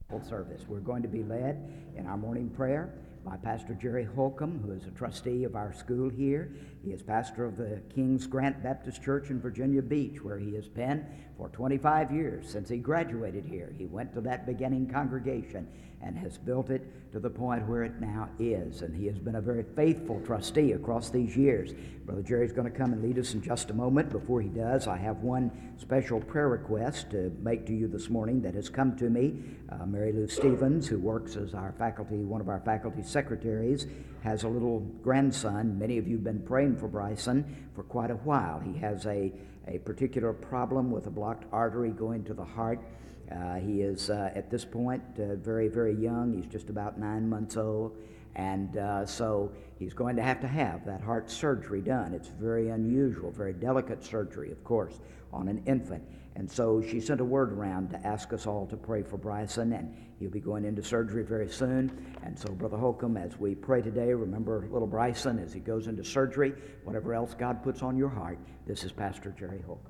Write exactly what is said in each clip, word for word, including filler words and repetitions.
Service. We're going to be led in our morning prayer by Pastor Jerry Holcomb, who is a trustee of our school here. He is pastor of the King's Grant Baptist Church in Virginia Beach, where he has been for twenty-five years since he graduated here. He went to that beginning congregation and has built it to the point where it now is. And he has been a very faithful trustee across these years. Brother Jerry's going to come and lead us in just a moment. Before he does, I have one special prayer request to make to you this morning that has come to me. Uh, Mary Lou Stevens, who works as our faculty, one of our faculty secretaries, has a little grandson. Many of you have been praying for Bryson for quite a while. He has a, a particular problem with a blocked artery going to the heart. Uh, he is, uh, at this point, uh, very, very young. He's just about nine months old. And uh, so he's going to have to have that heart surgery done. It's very unusual, very delicate surgery, of course, on an infant. And so she sent a word around to ask us all to pray for Bryson, and he'll be going into surgery very soon. And so, Brother Holcomb, as we pray today, remember little Bryson as he goes into surgery, whatever else God puts on your heart. This is Pastor Jerry Holcomb.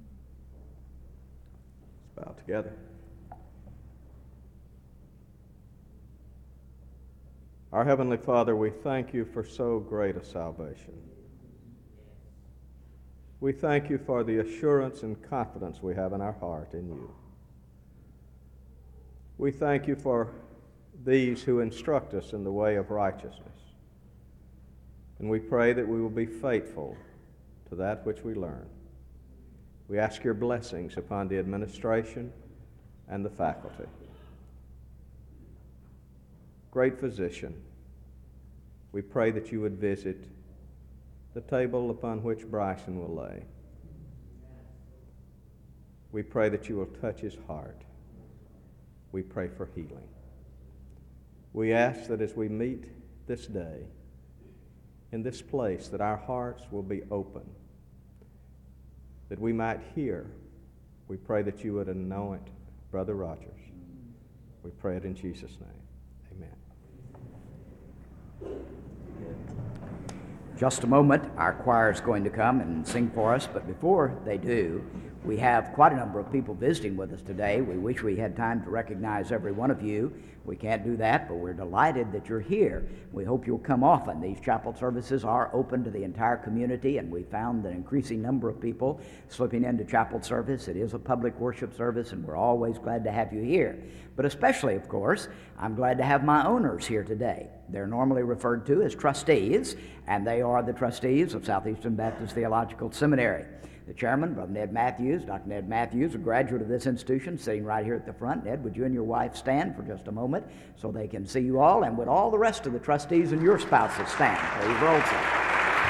Let's bow together. Our Heavenly Father, we thank you for so great a salvation. We thank you for the assurance and confidence we have in our heart in you. We thank you for these who instruct us in the way of righteousness. And we pray that we will be faithful to that which we learn. We ask your blessings upon the administration and the faculty. Great Physician, we pray that you would visit the table upon which Bryson will lay. We pray that you will touch his heart. We pray for healing. We ask that as we meet this day in this place, that our hearts will be open, that we might hear. We pray that you would anoint Brother Rogers. We pray it in Jesus' name. Amen. Just a moment, our choir is going to come and sing for us, but before they do, we have quite a number of people visiting with us today. We wish we had time to recognize every one of you. We can't do that, but we're delighted that you're here. We hope you'll come often. These chapel services are open to the entire community, and we found an increasing number of people slipping into chapel service. It is a public worship service, and we're always glad to have you here. But especially, of course, I'm glad to have my owners here today. They're normally referred to as trustees, and they are the trustees of Southeastern Baptist Theological Seminary. The chairman, Brother Ned Matthews, Doctor Ned Matthews, a graduate of this institution, sitting right here at the front. Ned, would you and your wife stand for just a moment so they can see you all? And would all the rest of the trustees and your spouses stand, please, also.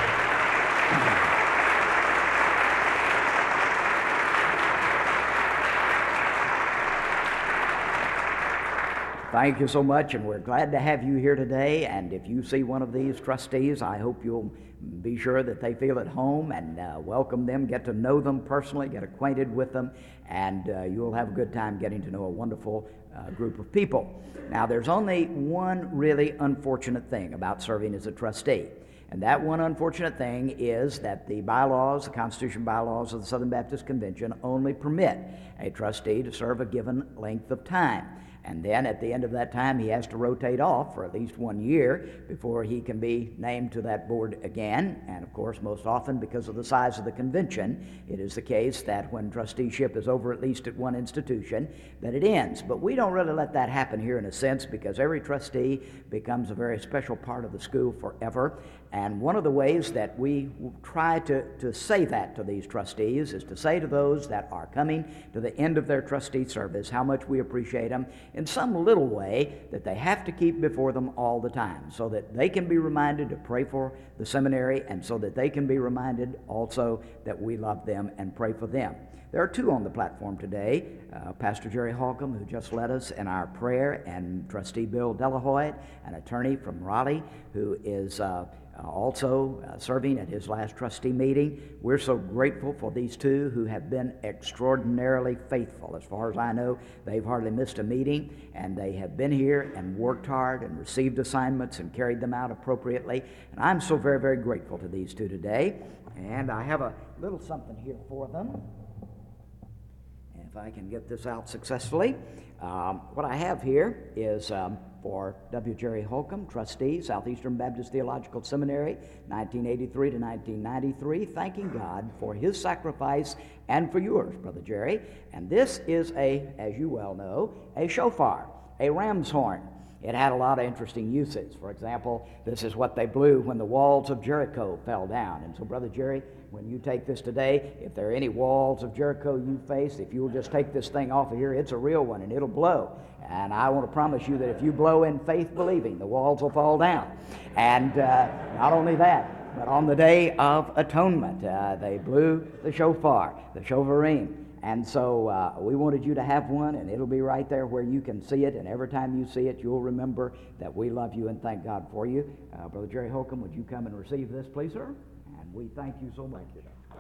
Thank you so much, and we're glad to have you here today. And if you see one of these trustees, I hope you'll be sure that they feel at home and uh, welcome them, get to know them personally, get acquainted with them, and uh, you'll have a good time getting to know a wonderful uh, group of people. Now, there's only one really unfortunate thing about serving as a trustee. And that one unfortunate thing is that the bylaws, the Constitution bylaws of the Southern Baptist Convention only permit a trustee to serve a given length of time. And then at the end of that time, he has to rotate off for at least one year before he can be named to that board again. And of course, most often, because of the size of the convention, it is the case that when trusteeship is over at least at one institution, that it ends. But we don't really let that happen here in a sense, because every trustee becomes a very special part of the school forever. And one of the ways that we try to, to say that to these trustees is to say to those that are coming to the end of their trustee service how much we appreciate them in some little way that they have to keep before them all the time, so that they can be reminded to pray for the seminary, and so that they can be reminded also that we love them and pray for them. There are two on the platform today, uh, Pastor Jerry Holcomb, who just led us in our prayer, and Trustee Bill Delahoyt, an attorney from Raleigh, who is uh, also uh, serving at his last trustee meeting. We're so grateful for these two who have been extraordinarily faithful. As far as I know, they've hardly missed a meeting, and they have been here and worked hard and received assignments and carried them out appropriately. And I'm so very, very grateful to these two today. And I have a little something here for them. If I can get this out successfully. Um, what I have here is um, for W. Jerry Holcomb, trustee, Southeastern Baptist Theological Seminary, nineteen eighty-three to nineteen ninety-three, thanking God for his sacrifice and for yours, Brother Jerry. And this is a, as you well know, a shofar, a ram's horn. It had a lot of interesting uses. For example, this is what they blew when the walls of Jericho fell down. And so, Brother Jerry, when you take this today, if there are any walls of Jericho you face, if you'll just take this thing off of here, it's a real one, and it'll blow. And I want to promise you that if you blow in faith believing, the walls will fall down. And uh, not only that, but on the Day of Atonement, uh, they blew the shofar, the shovarim. And so uh, we wanted you to have one, and it'll be right there where you can see it, and every time you see it, you'll remember that we love you and thank God for you. Uh, Brother Jerry Holcomb, would you come and receive this, please, sir? And we thank you so much.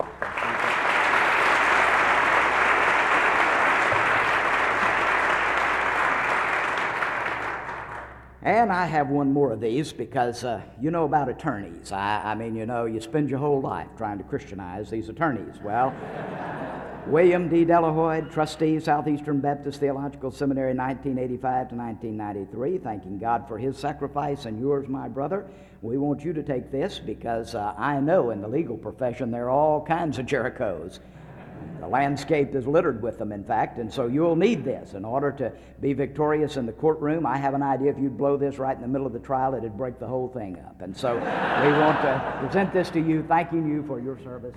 And I have one more of these because uh, you know about attorneys. I, I mean, you know, you spend your whole life trying to Christianize these attorneys. Well, William D. Delahoyd, trustee, Southeastern Baptist Theological Seminary, nineteen eighty-five to nineteen ninety-three, thanking God for his sacrifice and yours, my brother. We want you to take this because uh, I know in the legal profession there are all kinds of Jerichos. The landscape is littered with them, in fact, and so you'll need this in order to be victorious in the courtroom. I have an idea if you'd blow this right in the middle of the trial, it'd break the whole thing up. And so we want to present this to you, thanking you for your service.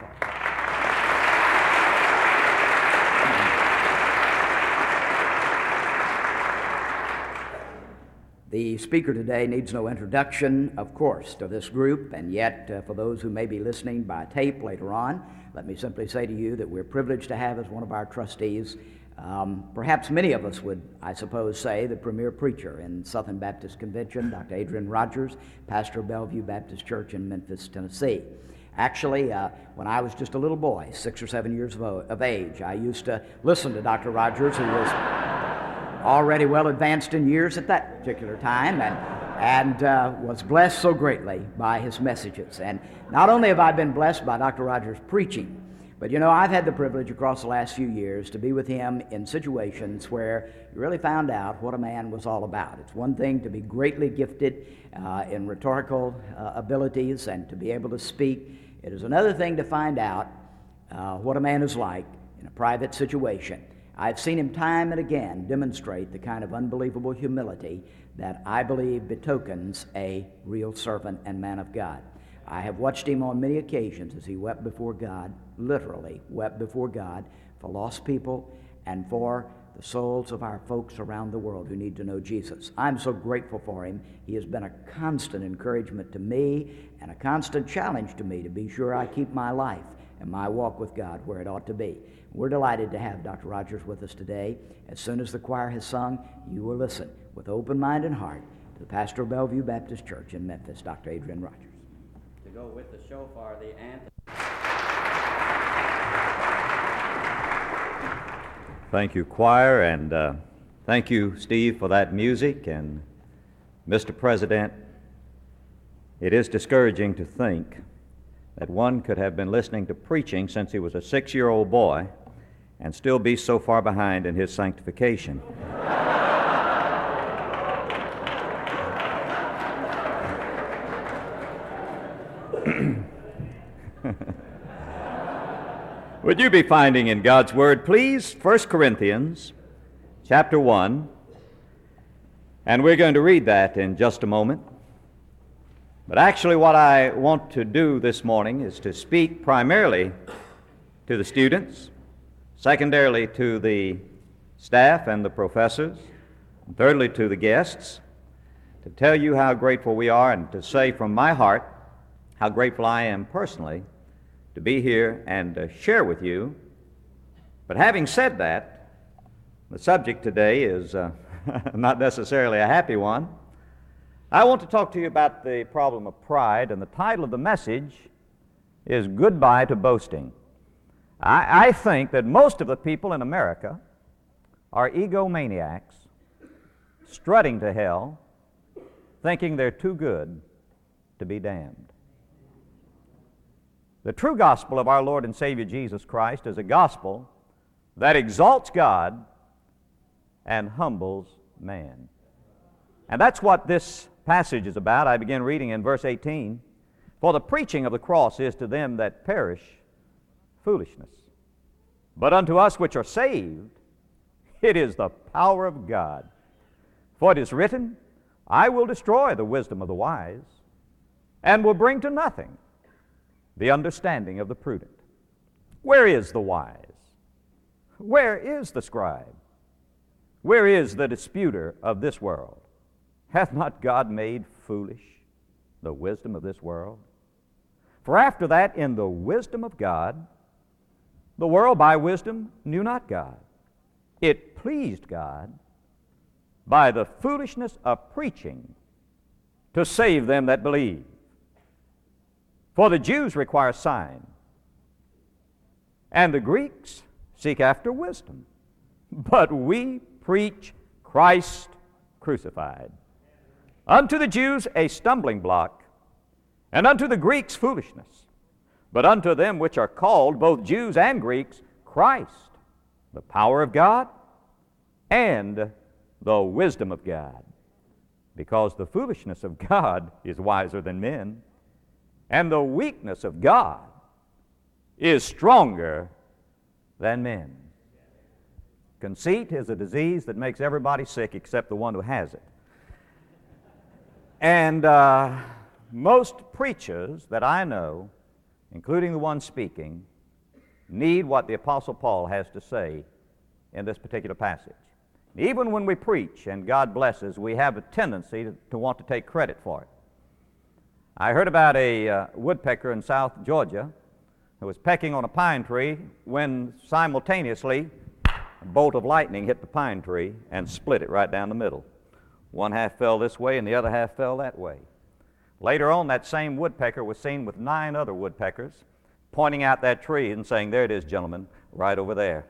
The speaker today needs no introduction, of course, to this group, and yet uh, for those who may be listening by tape later on, let me simply say to you that we're privileged to have as one of our trustees, um, perhaps many of us would, I suppose, say, the premier preacher in Southern Baptist Convention, Doctor Adrian Rogers, pastor of Bellevue Baptist Church in Memphis, Tennessee. Actually, uh, when I was just a little boy, six or seven years of, of age, I used to listen to Doctor Rogers, who was already well advanced in years at that particular time, and and uh, was blessed so greatly by his messages. And not only have I been blessed by Doctor Rogers' preaching, but you know, I've had the privilege across the last few years to be with him in situations where you really found out what a man was all about. It's one thing to be greatly gifted uh, in rhetorical uh, abilities and to be able to speak. It is another thing to find out uh, what a man is like in a private situation. I've seen him time and again demonstrate the kind of unbelievable humility that I believe betokens a real servant and man of God. I have watched him on many occasions as he wept before God, literally wept before God, for lost people and for the souls of our folks around the world who need to know Jesus. I'm so grateful for him. He has been a constant encouragement to me and a constant challenge to me to be sure I keep my life and my walk with God where it ought to be. We're delighted to have Doctor Rogers with us today. As soon as the choir has sung, you will listen with open mind and heart to the pastor of Bellevue Baptist Church in Memphis, Doctor Adrian Rogers. To go with the shofar, the anthem. Thank you, choir, and uh, thank you, Steve, for that music. And Mister President, it is discouraging to think that one could have been listening to preaching since he was a six-year-old boy and still be so far behind in his sanctification. Would you be finding in God's Word, please, First Corinthians chapter one, and we're going to read that in just a moment. But actually what I want to do this morning is to speak primarily to the students, secondarily to the staff and the professors, and thirdly to the guests, to tell you how grateful we are and to say from my heart how grateful I am personally to be here and uh, share with you. But having said that, the subject today is uh, not necessarily a happy one. I want to talk to you about the problem of pride, and the title of the message is Goodbye to Boasting. I, I think that most of the people in America are egomaniacs, strutting to hell, thinking they're too good to be damned. The true gospel of our Lord and Savior Jesus Christ is a gospel that exalts God and humbles man. And that's what this passage is about. I begin reading in verse eighteen. For the preaching of the cross is to them that perish foolishness, but unto us which are saved it is the power of God. For it is written, I will destroy the wisdom of the wise, and will bring to nothing the understanding of the prudent. Where is the wise? Where is the scribe? Where is the disputer of this world? Hath not God made foolish the wisdom of this world? For after that, in the wisdom of God, the world by wisdom knew not God. It pleased God by the foolishness of preaching to save them that believe. For the Jews require a sign, and the Greeks seek after wisdom. But we preach Christ crucified. Unto the Jews a stumbling block, and unto the Greeks foolishness. But unto them which are called, both Jews and Greeks, Christ, the power of God and the wisdom of God. Because the foolishness of God is wiser than men, and the weakness of God is stronger than men. Conceit is a disease that makes everybody sick except the one who has it. And uh, most preachers that I know, including the one speaking, need what the Apostle Paul has to say in this particular passage. Even when we preach and God blesses, we have a tendency to, to want to take credit for it. I heard about a uh, woodpecker in South Georgia who was pecking on a pine tree when simultaneously a bolt of lightning hit the pine tree and split it right down the middle. One half fell this way and the other half fell that way. Later on, that same woodpecker was seen with nine other woodpeckers pointing out that tree and saying, there it is, gentlemen, right over there.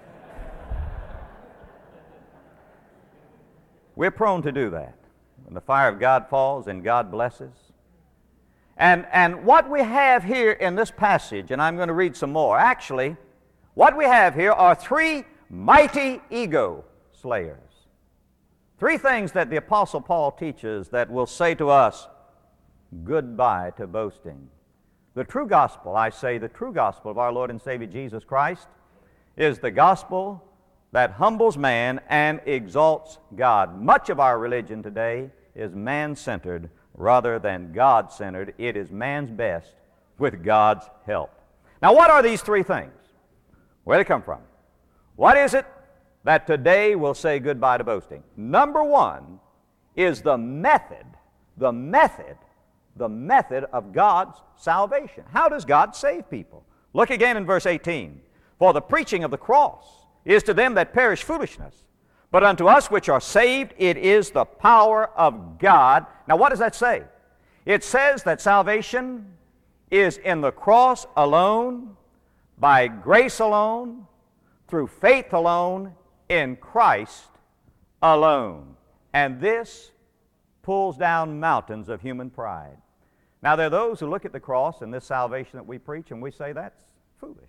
We're prone to do that. When the fire of God falls and God blesses. And, and what we have here in this passage, and I'm going to read some more, actually, what we have here are three mighty ego slayers. Three things that the Apostle Paul teaches that will say to us, goodbye to boasting. The true gospel, I say, the true gospel of our Lord and Savior Jesus Christ is the gospel that humbles man and exalts God. Much of our religion today is man-centered rather than God-centered. It is man's best with God's help. Now, what are these three things? Where do they come from? What is it that today will say goodbye to boasting? Number one is the method, the method, the method of God's salvation. How does God save people? Look again in verse eighteen. For the preaching of the cross is to them that perish foolishness, but unto us which are saved it is the power of God. Now what does that say? It says that salvation is in the cross alone, by grace alone, through faith alone, in Christ alone. And this pulls down mountains of human pride. Now there are those who look at the cross and this salvation that we preach and we say that's foolish.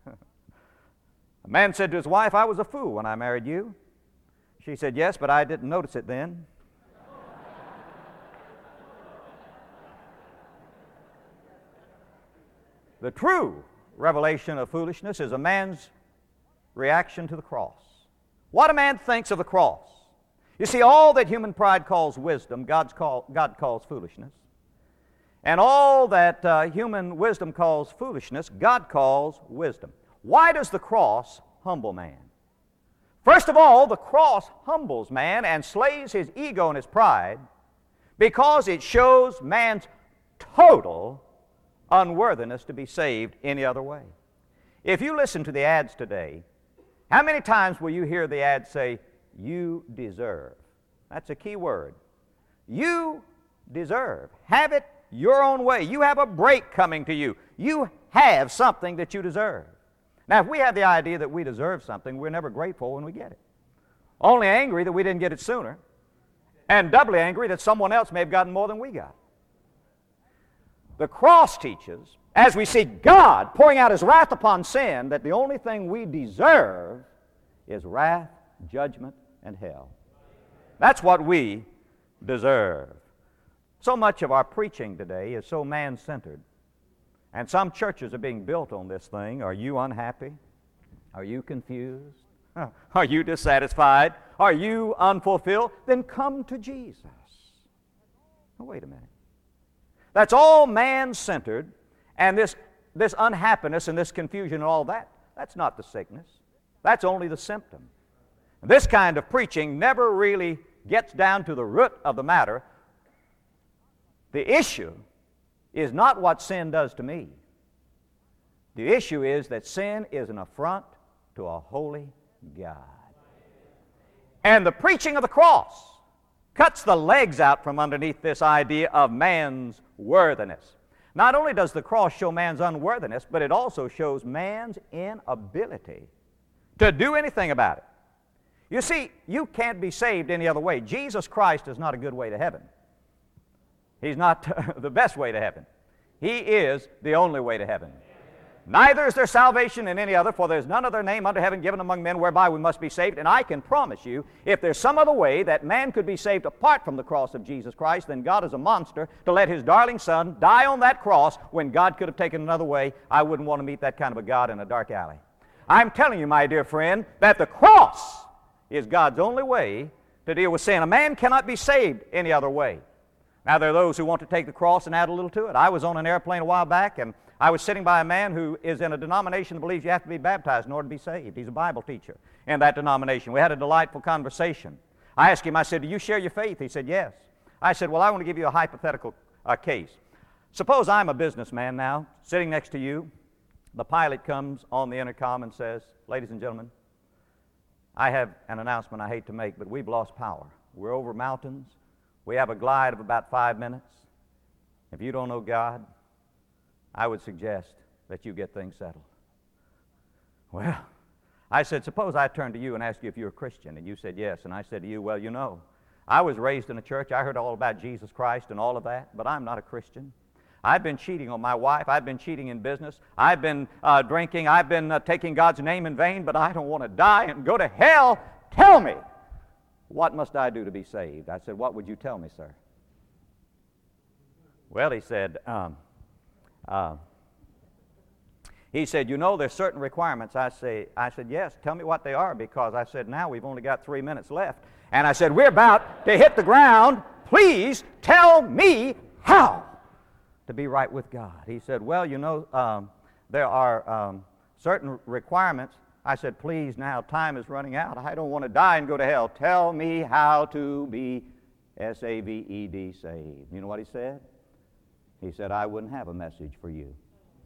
A man said to his wife, I was a fool when I married you. She said, yes, but I didn't notice it then. The true revelation of foolishness is a man's reaction to the cross. What a man thinks of the cross. You see, all that human pride calls wisdom, God's call, God calls foolishness. And all that uh, human wisdom calls foolishness, God calls wisdom. Why does the cross humble man? First of all, the cross humbles man and slays his ego and his pride because it shows man's total unworthiness to be saved any other way. If you listen to the ads today, how many times will you hear the ad say, you deserve? That's a key word. You deserve. Have it your own way. You have a break coming to you. You have something that you deserve. Now, if we have the idea that we deserve something, we're never grateful when we get it. Only angry that we didn't get it sooner, and doubly angry that someone else may have gotten more than we got. The cross teaches, as we see God pouring out His wrath upon sin, that the only thing we deserve is wrath, judgment, and hell. That's what we deserve. So much of our preaching today is so man-centered. And some churches are being built on this thing. Are you unhappy? Are you confused? Are you dissatisfied? Are you unfulfilled? Then come to Jesus. Oh, wait a minute. That's all man-centered, and this, this unhappiness and this confusion and all that, that's not the sickness. That's only the symptom. And this kind of preaching never really gets down to the root of the matter. The issue is not what sin does to me. The issue is that sin is an affront to a holy God. And the preaching of the cross cuts the legs out from underneath this idea of man's worthiness. Not only does the cross show man's unworthiness, but it also shows man's inability to do anything about it. You see, you can't be saved any other way. Jesus Christ is not a good way to heaven. He's not the best way to heaven. He is the only way to heaven. Neither is there salvation in any other, for there is none other name under heaven given among men whereby we must be saved. And I can promise you, if there's some other way that man could be saved apart from the cross of Jesus Christ, then God is a monster to let His darling Son die on that cross when God could have taken another way. I wouldn't want to meet that kind of a God in a dark alley. I'm telling you, my dear friend, that the cross is God's only way to deal with sin. A man cannot be saved any other way. Now, there are those who want to take the cross and add a little to it. I was on an airplane a while back, and I was sitting by a man who is in a denomination that believes you have to be baptized in order to be saved. He's a Bible teacher in that denomination. We had a delightful conversation. I asked him, I said, do you share your faith? He said, yes. I said, well, I want to give you a hypothetical uh, case. Suppose I'm a businessman now, sitting next to you. The pilot comes on the intercom and says, ladies and gentlemen, I have an announcement I hate to make, but we've lost power. We're over mountains. We have a glide of about five minutes. If you don't know God, I would suggest that you get things settled. Well, I said, suppose I turned to you and asked you if you're a Christian, and you said yes, and I said to you, well, you know, I was raised in a church. I heard all about Jesus Christ and all of that, but I'm not a Christian. I've been cheating on my wife. I've been cheating in business. I've been uh, drinking. I've been uh, taking God's name in vain, but I don't want to die and go to hell. Tell me, what must I do to be saved? I said, what would you tell me, sir? Well, he said, um, uh, he said, you know, there's certain requirements. I say, I said, yes, tell me what they are, because I said, now we've only got three minutes left. And I said, we're about to hit the ground. Please tell me how to be right with God. He said, well, you know, um, there are um, certain requirements. I said, please, now time is running out. I don't want to die and go to hell. Tell me how to be S A V E D saved. You know what he said? He said, I wouldn't have a message for you.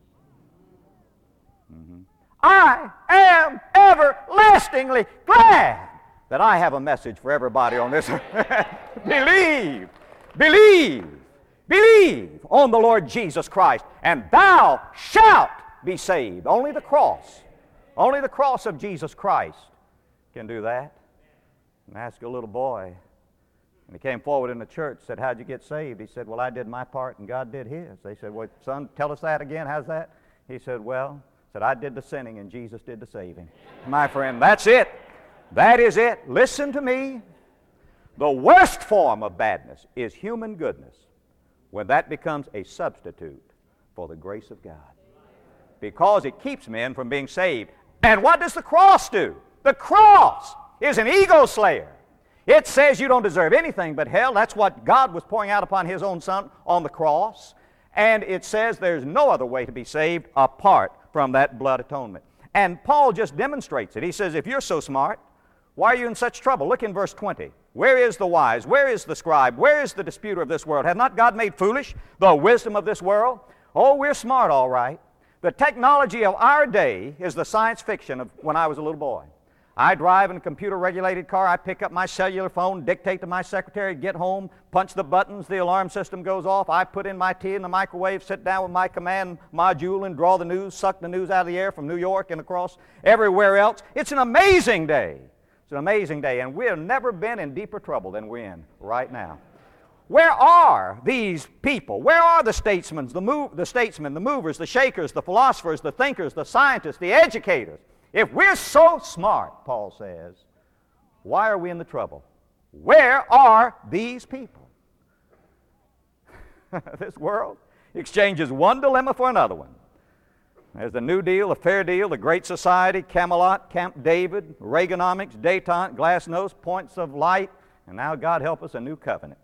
Mm-hmm. I am everlastingly glad that I have a message for everybody on this earth. Believe, believe, believe on the Lord Jesus Christ, and thou shalt be saved. Only the cross, only the cross of Jesus Christ can do that. And ask a little boy, and he came forward in the church, said, how'd you get saved? He said, well, I did my part and God did His. They said, well, son, tell us that again. How's that? He said, well, said I did the sinning and Jesus did the saving. My friend, that's it. That is it. Listen to me. The worst form of badness is human goodness, when that becomes a substitute for the grace of God, because it keeps men from being saved. And what does the cross do? The cross is an ego slayer. It says you don't deserve anything but hell. That's what God was pouring out upon His own Son on the cross. And it says there's no other way to be saved apart from that blood atonement. And Paul just demonstrates it. He says, if you're so smart, why are you in such trouble? Look in verse twenty. Where is the wise? Where is the scribe? Where is the disputer of this world? Hath not God made foolish the wisdom of this world? Oh, we're smart, all right. The technology of our day is the science fiction of when I was a little boy. I drive in a computer-regulated car. I pick up my cellular phone, dictate to my secretary, get home, punch the buttons, the alarm system goes off. I put in my tea in the microwave, sit down with my command module and draw the news, suck the news out of the air from New York and across everywhere else. It's an amazing day. It's an amazing day, and we've never been in deeper trouble than we're in right now. Where are these people? Where are the statesmen, the, move, the statesmen, the movers, the shakers, the philosophers, the thinkers, the scientists, the educators? If we're so smart, Paul says, Why are we in the trouble? Where are these people? This world exchanges one dilemma for another one. There's the New Deal, the Fair Deal, the Great Society, Camelot, Camp David, Reaganomics, Détente, Glasnost, Points of Light, and now, God help us, a new covenant.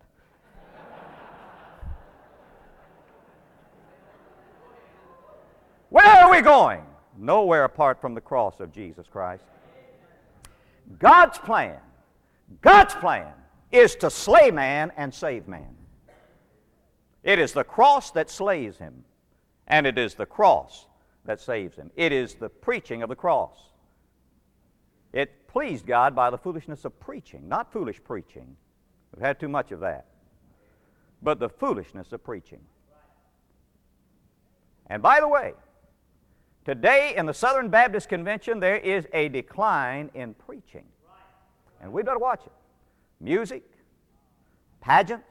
Where are we going? Nowhere apart from the cross of Jesus Christ. God's plan, God's plan is to slay man and save man. It is the cross that slays him, and it is the cross that saves him. It is the preaching of the cross. It pleased God by the foolishness of preaching, not foolish preaching. We've had too much of that. But the foolishness of preaching. And by the way, today in the Southern Baptist Convention there is a decline in preaching. And we better watch it. Music, pageants,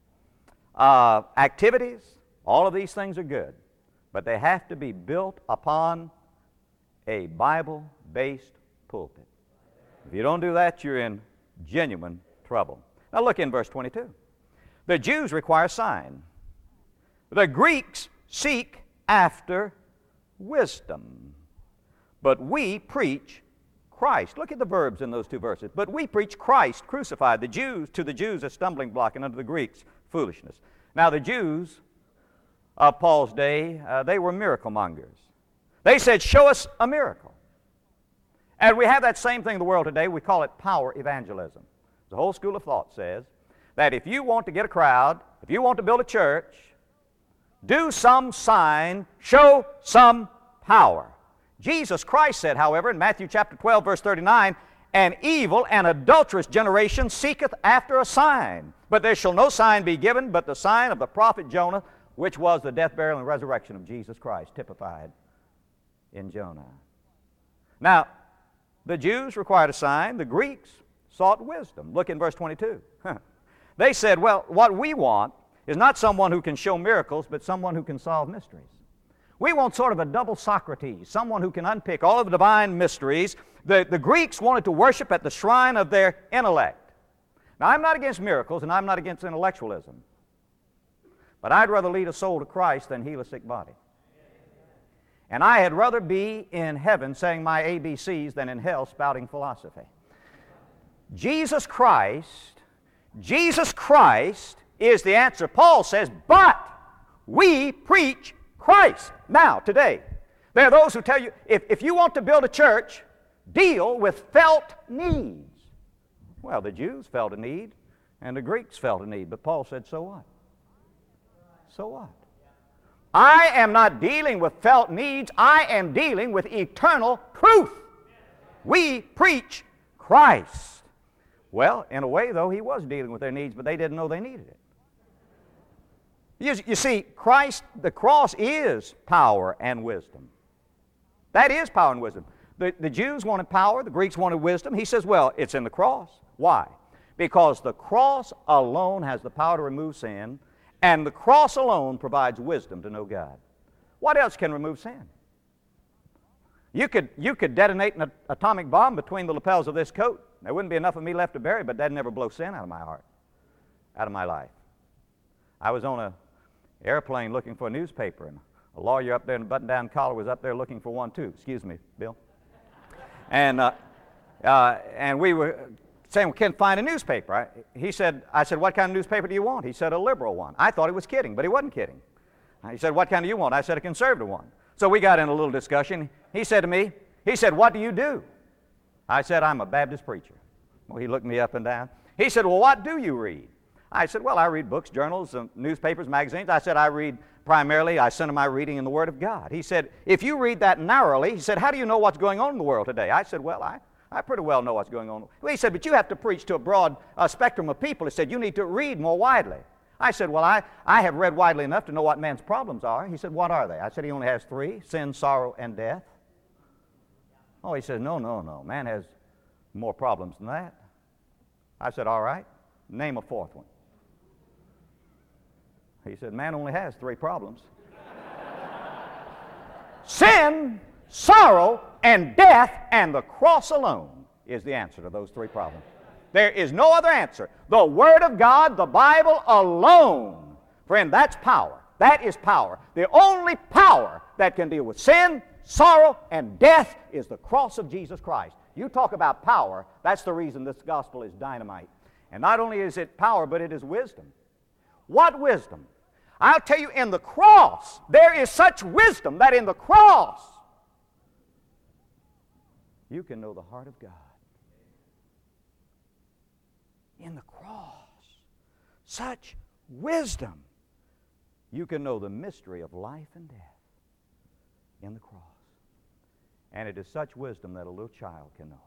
uh, activities, all of these things are good. But they have to be built upon a Bible-based pulpit. If you don't do that, you're in genuine trouble. Now look in verse twenty-two. The Jews require a sign. The Greeks seek after wisdom. But we preach Christ. Look at the verbs in those two verses. But we preach Christ crucified. The Jews, to the Jews, a stumbling block, and unto the Greeks, foolishness. Now the Jews of Paul's day, uh, they were miracle mongers. They said, show us a miracle. And we have that same thing in the world today. We call it power evangelism. The whole school of thought says that if you want to get a crowd, if you want to build a church, do some sign, show some power. Jesus Christ said, however, in Matthew chapter twelve, verse thirty-nine, an evil and adulterous generation seeketh after a sign, but there shall no sign be given but the sign of the prophet Jonah, which was the death, burial, and resurrection of Jesus Christ, typified in Jonah. Now, the Jews required a sign. The Greeks sought wisdom. Look in verse twenty-two. They said, well, what we want is not someone who can show miracles, but someone who can solve mysteries. We want sort of a double Socrates, someone who can unpick all of the divine mysteries. The, the Greeks wanted to worship at the shrine of their intellect. Now, I'm not against miracles, and I'm not against intellectualism. But I'd rather lead a soul to Christ than heal a sick body. And I had rather be in heaven saying my A B Cs than in hell spouting philosophy. Jesus Christ, Jesus Christ is the answer. Paul says, but we preach Christ. Now, today, there are those who tell you, if, if you want to build a church, deal with felt needs. Well, the Jews felt a need, and the Greeks felt a need, but Paul said, so what? So what? I am not dealing with felt needs. I am dealing with eternal truth. We preach Christ. Well, in a way, though, he was dealing with their needs, but they didn't know they needed it. You, you see, Christ, the cross is power and wisdom. That is power and wisdom. The, the Jews wanted power. The Greeks wanted wisdom. He says, well, it's in the cross. Why? Because the cross alone has the power to remove sin, and the cross alone provides wisdom to know God. What else can remove sin? You could, you could detonate an atomic bomb between the lapels of this coat. There wouldn't be enough of me left to bury, but that'd never blow sin out of my heart, out of my life. I was on an airplane looking for a newspaper, and a lawyer up there in a button-down collar was up there looking for one too. Excuse me, Bill. And, uh, uh, and we were saying, we can't find a newspaper. I, he said, I said, what kind of newspaper do you want? He said, a liberal one. I thought he was kidding, but he wasn't kidding. He said, what kind do you want? I said, a conservative one. So we got in a little discussion. He said to me, he said, what do you do? I said, I'm a Baptist preacher. Well, he looked me up and down. He said, well, what do you read? I said, well, I read books, journals, uh, newspapers, magazines. I said, I read primarily, I center my reading in the Word of God. He said, if you read that narrowly, he said, how do you know what's going on in the world today? I said, well, I, I pretty well know what's going on. Well, he said, but you have to preach to a broad uh, spectrum of people. He said, you need to read more widely. I said, well, I, I have read widely enough to know what man's problems are. He said, what are they? I said, he only has three, sin, sorrow, and death. Oh, he said, no, no, no. Man has more problems than that. I said, all right, name a fourth one. He said, man only has three problems. Sin, sorrow, and death, and the cross alone is the answer to those three problems. There is no other answer. The Word of God, the Bible alone. Friend, that's power. That is power. The only power that can deal with sin, sorrow, and death is the cross of Jesus Christ. You talk about power, that's the reason this gospel is dynamite. And not only is it power, but it is wisdom. What wisdom? I'll tell you, in the cross, there is such wisdom that in the cross, you can know the heart of God. In the cross, such wisdom. You can know the mystery of life and death in the cross. And it is such wisdom that a little child can know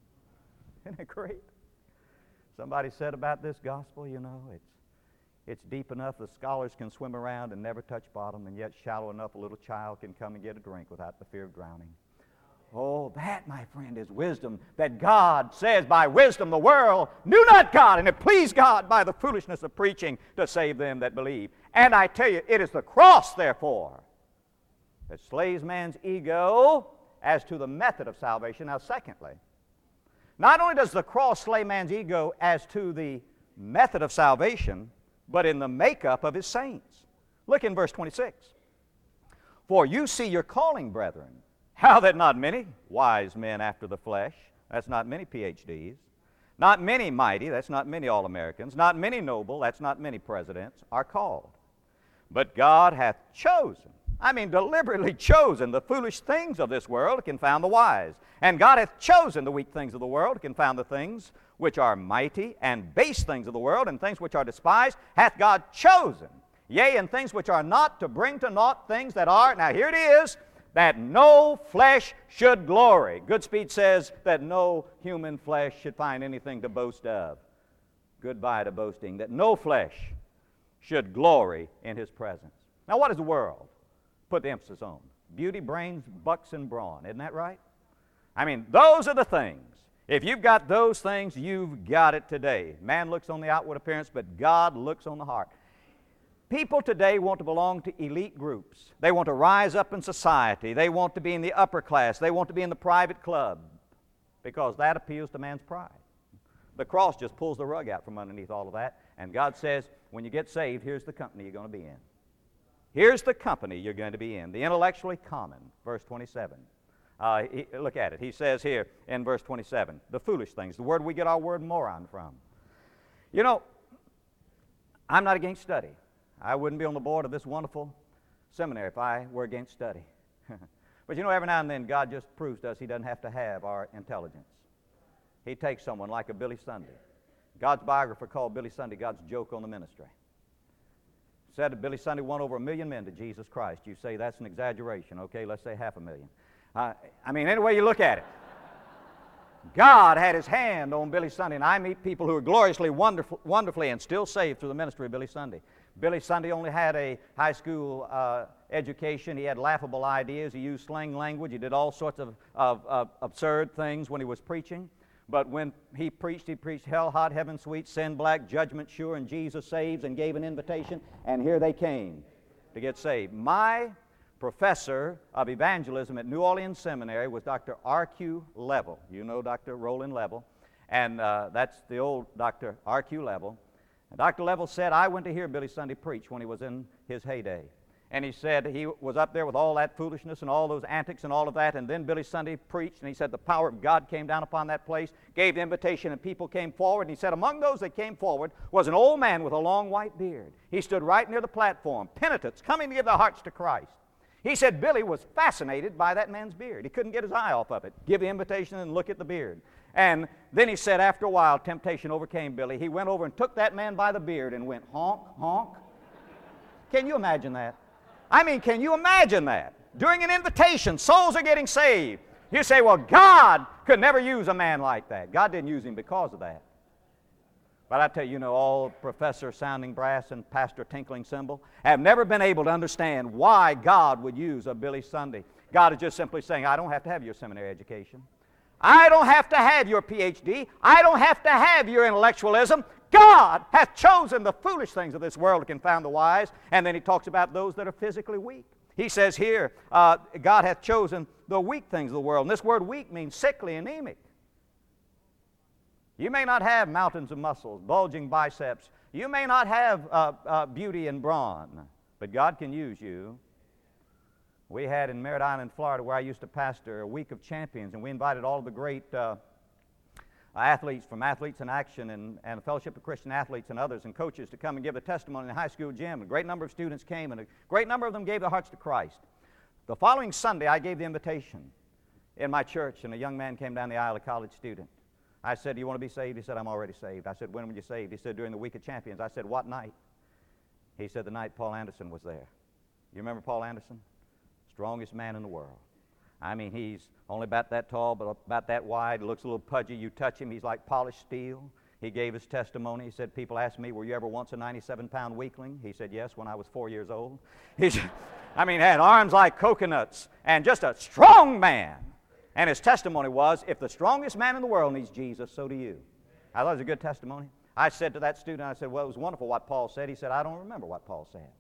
it. Isn't it great? Somebody said about this gospel, you know, it's, it's deep enough the scholars can swim around and never touch bottom, and yet shallow enough a little child can come and get a drink without the fear of drowning. Oh, that, my friend, is wisdom, that God says, by wisdom the world knew not God, and it pleased God by the foolishness of preaching to save them that believe. And I tell you, it is the cross, therefore, that slays man's ego as to the method of salvation. Now, secondly, not only does the cross slay man's ego as to the method of salvation, but in the makeup of his saints. Look in verse twenty-six. For you see your calling, brethren, how that not many wise men after the flesh, that's not many P H Ds, not many mighty, that's not many All-Americans, not many noble, that's not many presidents, are called. But God hath chosen, I mean deliberately chosen, the foolish things of this world to confound the wise. And God hath chosen the weak things of the world to confound the things which are mighty, and base things of the world, and things which are despised, hath God chosen. Yea, and things which are not, to bring to naught things that are. Now here it is, that no flesh should glory. Goodspeed says that no human flesh should find anything to boast of. Goodbye to boasting. That no flesh should glory in His presence. Now what is the world? Put the emphasis on. Beauty, brains, bucks, and brawn. Isn't that right? I mean, those are the things. If you've got those things, you've got it today. Man looks on the outward appearance, but God looks on the heart. People today want to belong to elite groups. They want to rise up in society. They want to be in the upper class. They want to be in the private club because that appeals to man's pride. The cross just pulls the rug out from underneath all of that, and God says, when you get saved, here's the company you're going to be in. Here's the company you're going to be in, the intellectually common, verse twenty-seven. Uh, he, look at it. He says here in verse twenty-seven, the foolish things, the word we get our word moron from. You know, I'm not against study. I wouldn't be on the board of this wonderful seminary if I were against study. But you know, every now and then God just proves to us He doesn't have to have our intelligence. He takes someone like a Billy Sunday. God's biographer called Billy Sunday God's joke on the ministry. Said that Billy Sunday won over a million men to Jesus Christ. You say that's an exaggeration. Okay, let's say half a million. Uh, I mean, any way you look at it. God had His hand on Billy Sunday, and I meet people who are gloriously, wonderful, wonderfully, and still saved through the ministry of Billy Sunday. Billy Sunday only had a high school uh, education. He had laughable ideas. He used slang language. He did all sorts of, of, of absurd things when he was preaching. But when he preached, he preached hell hot, heaven sweet, sin black, judgment sure, and Jesus saves, and gave an invitation, and here they came to get saved. My professor of evangelism at New Orleans Seminary was Doctor R Q Level. You know Doctor Roland Level, and uh, that's the old Doctor R Q Level. And Doctor Level said, I went to hear Billy Sunday preach when he was in his heyday. And he said he was up there with all that foolishness and all those antics and all of that, and then Billy Sunday preached, and he said the power of God came down upon that place, gave the invitation, and people came forward, and he said among those that came forward was an old man with a long white beard. He stood right near the platform, penitents coming to give their hearts to Christ. He said Billy was fascinated by that man's beard. He couldn't get his eye off of it. Give the invitation and look at the beard. And then he said after a while, temptation overcame Billy. He went over and took that man by the beard and went honk, honk. Can you imagine that? I mean, can you imagine that? During an invitation, souls are getting saved. You say, well, God could never use a man like that. God didn't use him because of that. But I tell you, you know, all professor sounding brass and pastor tinkling cymbal have never been able to understand why God would use a Billy Sunday. God is just simply saying, I don't have to have your seminary education. I don't have to have your P H D. I don't have to have your intellectualism. God hath chosen the foolish things of this world to confound the wise. And then he talks about those that are physically weak. He says here, uh, God hath chosen the weak things of the world. And this word weak means sickly, anemic. You may not have mountains of muscles, bulging biceps. You may not have uh, uh, beauty and brawn, but God can use you. We had in Merritt Island, Florida, where I used to pastor, a week of champions, and we invited all of the great uh, athletes from Athletes in Action and, and the Fellowship of Christian Athletes and others and coaches to come and give a testimony in the high school gym. A great number of students came, and a great number of them gave their hearts to Christ. The following Sunday, I gave the invitation in my church, and a young man came down the aisle, a college student. I said, "Do you want to be saved?" He said, "I'm already saved." I said, "When were you saved?" He said, "During the week of champions." I said, "What night?" He said, "The night Paul Anderson was there." You remember Paul Anderson? Strongest man in the world. I mean, he's only about that tall, but about that wide, looks a little pudgy. You touch him, he's like polished steel. He gave his testimony. He said, people asked me, "Were you ever once a ninety-seven pound weakling?" He said, "Yes, when I was four years old." He said, I mean, had arms like coconuts and just a strong man. And his testimony was, if the strongest man in the world needs Jesus, so do you. I thought it was a good testimony. I said to that student, I said, "Well, it was wonderful what Paul said." He said, "I don't remember what Paul said."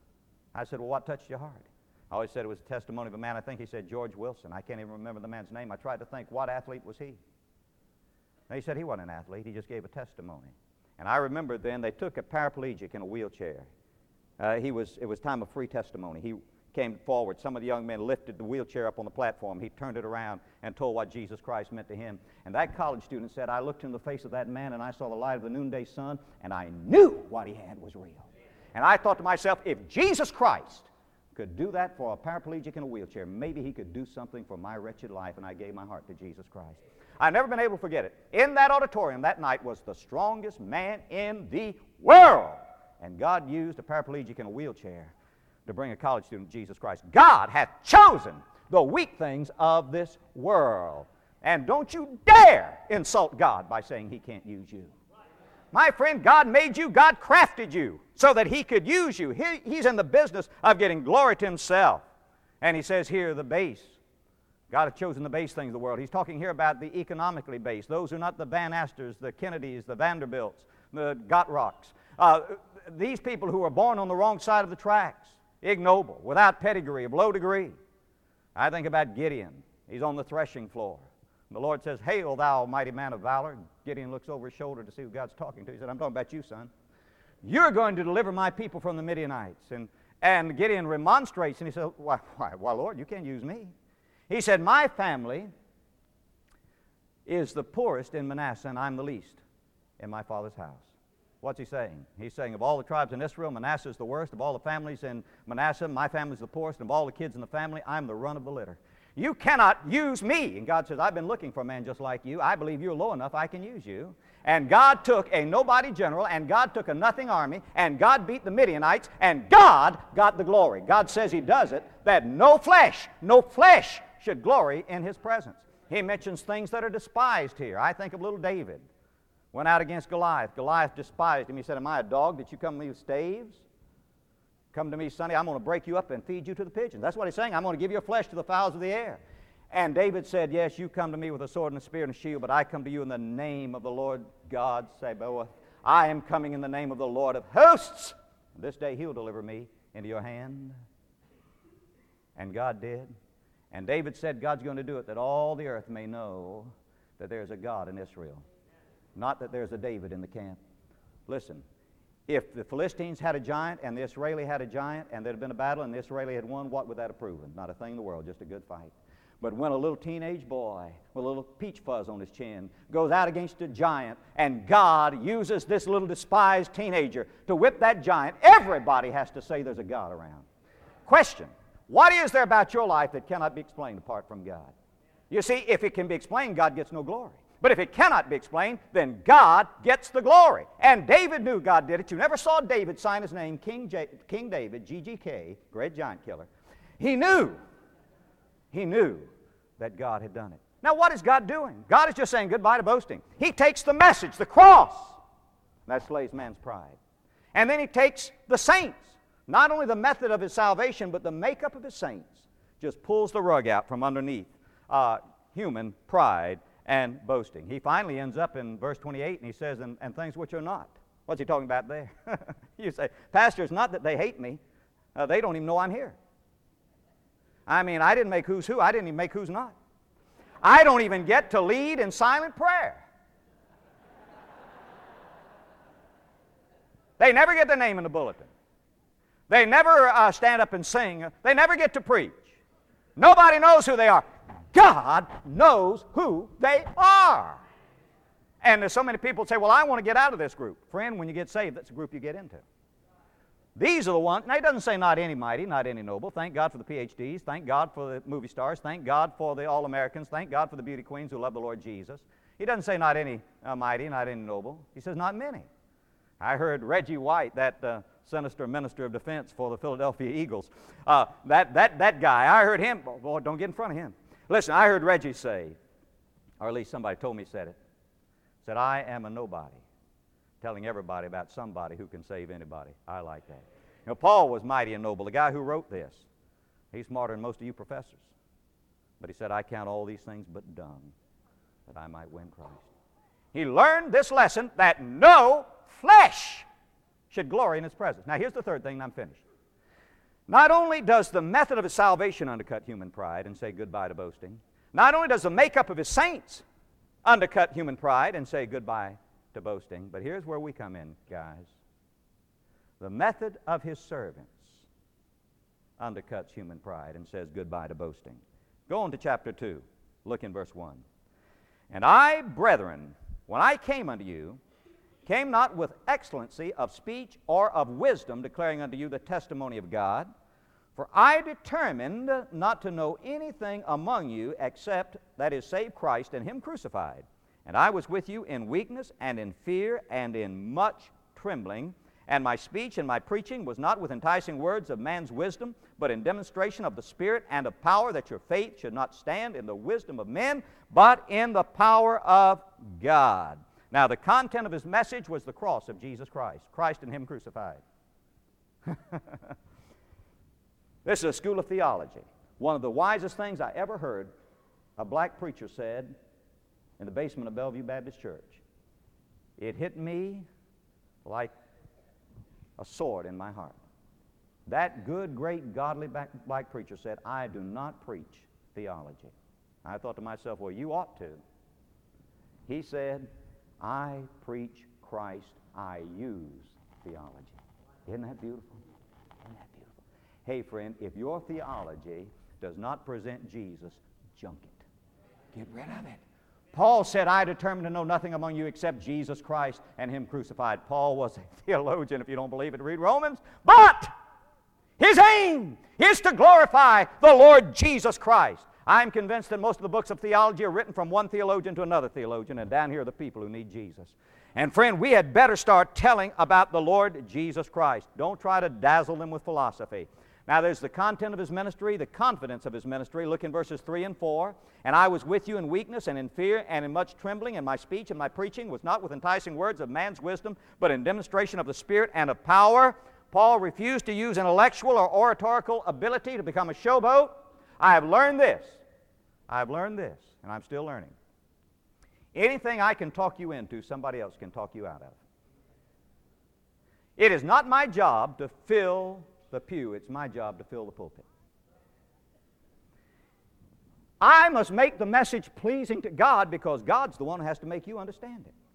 I said, "Well, what touched your heart?" I always said it was a testimony of a man, I think he said George Wilson. I can't even remember the man's name. I tried to think, what athlete was he? And he said he wasn't an athlete. He just gave a testimony. And I remember then they took a paraplegic in a wheelchair. Uh, he was, it was time of free testimony. He came forward. Some of the young men lifted the wheelchair up on the platform. He turned it around and told what Jesus Christ meant to him. And that college student said, "I looked in the face of that man and I saw the light of the noonday sun, and I knew what he had was real." And I thought to myself, if Jesus Christ could do that for a paraplegic in a wheelchair, maybe he could do something for my wretched life. And I gave my heart to Jesus Christ. I've never been able to forget it. In that auditorium that night was the strongest man in the world. And God used a paraplegic in a wheelchair to bring a college student to Jesus Christ. God hath chosen the weak things of this world. And don't you dare insult God by saying he can't use you. My friend, God made you, God crafted you so that he could use you. He, he's in the business of getting glory to himself. And he says here, the base. God has chosen the base things of the world. He's talking here about the economically base. Those who are not the Van Asters, the Kennedys, the Vanderbilts, the Gottrocks. Uh, these people who are born on the wrong side of the tracks, ignoble, without pedigree, of low degree. I think about Gideon. He's on the threshing floor. The Lord says, "Hail, thou mighty man of valor." Gideon looks over his shoulder to see who God's talking to. He said, "I'm talking about you, son. You're going to deliver my people from the Midianites." And, and Gideon remonstrates, and he said, why, why, why, Lord, you can't use me. He said, "My family is the poorest in Manasseh, and I'm the least in my father's house." What's he saying? He's saying, of all the tribes in Israel, Manasseh is the worst. Of all the families in Manasseh, my family is the poorest. And of all the kids in the family, I'm the run of the litter. You cannot use me. And God says, "I've been looking for a man just like you. I believe you're low enough I can use you." And God took a nobody general, and God took a nothing army, and God beat the Midianites, and God got the glory. God says he does it, that no flesh, no flesh should glory in his presence. He mentions things that are despised here. I think of little David. Went out against Goliath. Goliath despised him. He said, "Am I a dog that you come to me with staves? Come to me Sunday, I'm going to break you up and feed you to the pigeons." That's what he's saying. "I'm going to give your flesh to the fowls of the air." And David said, "Yes, you come to me with a sword and a spear and a shield, but I come to you in the name of the Lord God Sabaoth. I am coming in the name of the Lord of hosts. This day he'll deliver me into your hand." And God did. And David said, God's going to do it that all the earth may know that there's a God in Israel. Not that there's a David in the camp. Listen. If the Philistines had a giant and the Israeli had a giant and there had been a battle and the Israeli had won, what would that have proven? Not a thing in the world, just a good fight. But when a little teenage boy with a little peach fuzz on his chin goes out against a giant and God uses this little despised teenager to whip that giant, everybody has to say there's a God around. Question, what is there about your life that cannot be explained apart from God? You see, if it can be explained, God gets no glory. But if it cannot be explained, then God gets the glory. And David knew God did it. You never saw David sign his name, King, J- King David, G G K, Great Giant Killer. He knew, he knew that God had done it. Now what is God doing? God is just saying goodbye to boasting. He takes the message, the cross, that slays man's pride. And then he takes the saints, not only the method of his salvation, but the makeup of his saints, just pulls the rug out from underneath uh, human pride and boasting. He finally ends up in verse twenty-eight, and he says, and, and things which are not. What's he talking about there? You say, Pastor, it's not that they hate me. Uh, they don't even know I'm here. I mean, I didn't make who's who. I didn't even make who's not. I don't even get to lead in silent prayer. They never get their name in the bulletin. They never uh, stand up and sing. They never get to preach. Nobody knows who they are. God knows who they are. And there's so many people say, well, I want to get out of this group. Friend, when you get saved, that's the group you get into. These are the ones. Now, he doesn't say not any mighty, not any noble. Thank God for the P H Ds. Thank God for the movie stars. Thank God for the All-Americans. Thank God for the beauty queens who love the Lord Jesus. He doesn't say not any uh, mighty, not any noble. He says not many. I heard Reggie White, that uh, sinister minister of defense for the Philadelphia Eagles, uh, that, that, that guy, I heard him, oh, boy, don't get in front of him. Listen, I heard Reggie say, or at least somebody told me he said it, said, I am a nobody, telling everybody about somebody who can save anybody. I like that. You know, Paul was mighty and noble. The guy who wrote this, he's smarter than most of you professors. But he said, I count all these things but dung, that I might win Christ. He learned this lesson that no flesh should glory in his presence. Now, here's the third thing, and I'm finished. Not only does the method of his salvation undercut human pride and say goodbye to boasting, not only does the makeup of his saints undercut human pride and say goodbye to boasting, but here's where we come in, guys. The method of his servants undercuts human pride and says goodbye to boasting. Go on to chapter two. Look in verse one. And I, brethren, when I came unto you, came not with excellency of speech or of wisdom, declaring unto you the testimony of God. For I determined not to know anything among you except that is save Christ and him crucified. And I was with you in weakness and in fear and in much trembling. And my speech and my preaching was not with enticing words of man's wisdom, but in demonstration of the Spirit and of power, that your faith should not stand in the wisdom of men, but in the power of God. Now, the content of his message was the cross of Jesus Christ, Christ and him crucified. This is a school of theology. One of the wisest things I ever heard a black preacher said in the basement of Bellevue Baptist Church. It hit me like a sword in my heart. That good, great, godly black preacher said, I do not preach theology. I thought to myself, well, you ought to. He said, I preach Christ, I use theology. Isn't that beautiful? Isn't that beautiful? Hey, friend, if your theology does not present Jesus, junk it. Get rid of it. Paul said, I determined to know nothing among you except Jesus Christ and him crucified. Paul was a theologian, if you don't believe it, read Romans. But his aim is to glorify the Lord Jesus Christ. I'm convinced that most of the books of theology are written from one theologian to another theologian, and down here are the people who need Jesus. And friend, we had better start telling about the Lord Jesus Christ. Don't try to dazzle them with philosophy. Now, there's the content of his ministry, the confidence of his ministry. Look in verses three and four. And I was with you in weakness and in fear and in much trembling, and my speech and my preaching was not with enticing words of man's wisdom, but in demonstration of the Spirit and of power. Paul refused to use intellectual or oratorical ability to become a showboat. I have learned this. I have learned this, and I'm still learning. Anything I can talk you into, somebody else can talk you out of. It is not my job to fill the pew. It's my job to fill the pulpit. I must make the message pleasing to God because God's the one who has to make you understand it.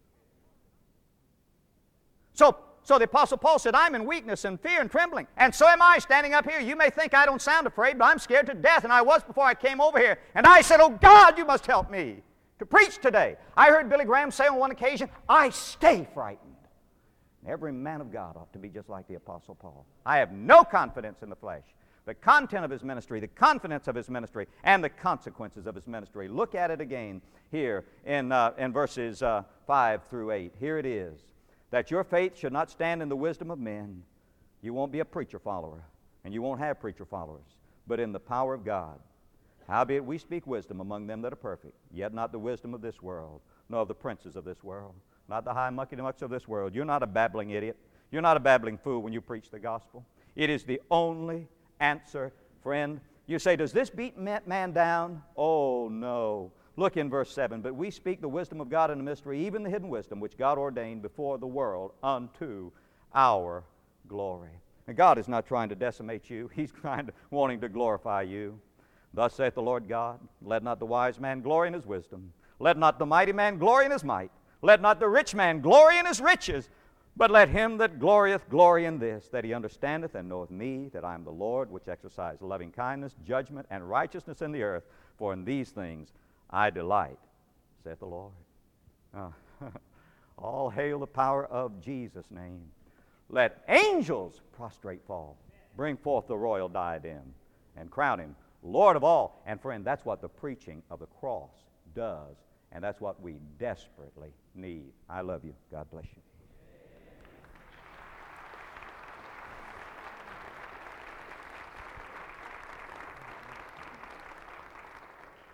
So, so the Apostle Paul said, I'm in weakness and fear and trembling, and so am I standing up here. You may think I don't sound afraid, but I'm scared to death, and I was before I came over here. And I said, oh God, you must help me to preach today. I heard Billy Graham say on one occasion, I stay frightened. Every man of God ought to be just like the Apostle Paul. I have no confidence in the flesh. The content of his ministry, the confidence of his ministry, and the consequences of his ministry. Look at it again here in, uh, in verses uh, five through eight. Here it is. That your faith should not stand in the wisdom of men. You won't be a preacher follower, and you won't have preacher followers, but in the power of God. Howbeit we speak wisdom among them that are perfect, yet not the wisdom of this world, nor of the princes of this world, not the high mucky-mucks of this world. You're not a babbling idiot. You're not a babbling fool when you preach the gospel. It is the only answer, friend. You say, does this beat man down? Oh, no. Look in verse seven. But we speak the wisdom of God in the mystery, even the hidden wisdom which God ordained before the world unto our glory. And God is not trying to decimate you. He's trying to, wanting to glorify you. Thus saith the Lord God, let not the wise man glory in his wisdom. Let not the mighty man glory in his might. Let not the rich man glory in his riches. But let him that glorieth glory in this, that he understandeth and knoweth me, that I am the Lord, which exercise loving kindness, judgment, and righteousness in the earth. For in these things I delight, saith the Lord. Uh, all hail the power of Jesus' name. Let angels prostrate fall, bring forth the royal diadem, and crown him Lord of all. And friend, that's what the preaching of the cross does, and that's what we desperately need. I love you. God bless you.